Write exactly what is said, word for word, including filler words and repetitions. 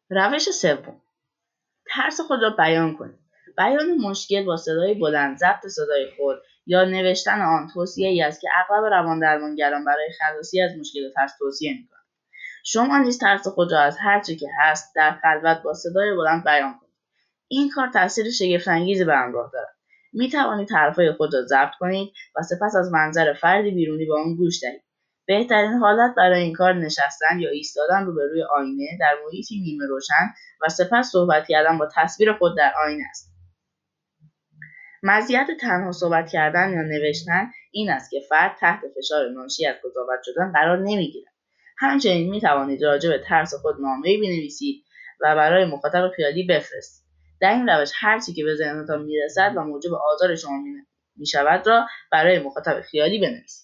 روش سوم، ترس خود را بیان کنید. بیان مشکل با صدای بلند، ضبط صدای خود یا نوشتن آن توصیه‌ای است که اغلب روان‌درمانگران برای خلاصی از مشکل و ترس توصیه می‌کنند. شما نیز ترس خود را از هر چه که هست در خلوت با صدای بلند بیان کنید. این کار تاثیر شگفت‌انگیزی به همراه دارد. می توانید حرفهای خود را ضبط کنید و سپس از منظر فردی بیرونی به آن گوش دهید. بهترین حالت برای این کار نشستن یا ایستادن روبروی آینه در محیطی نیمه روشن و سپس صحبت کردن با تصویر خود در آینه است. مزیت تنها صحبت کردن یا نوشتن این است که فرد تحت فشار ناشی از قضاوت شدن قرار نمی‌گیرد. همچنین می توانید راجع به ترس خود نامه‌ای بنویسید و برای مخاطب خیالی بفرستید. در این روش هر چی که به ذهنتان میرسد و موجب آزار شما میشود را برای مخاطب خیالی بنویسید.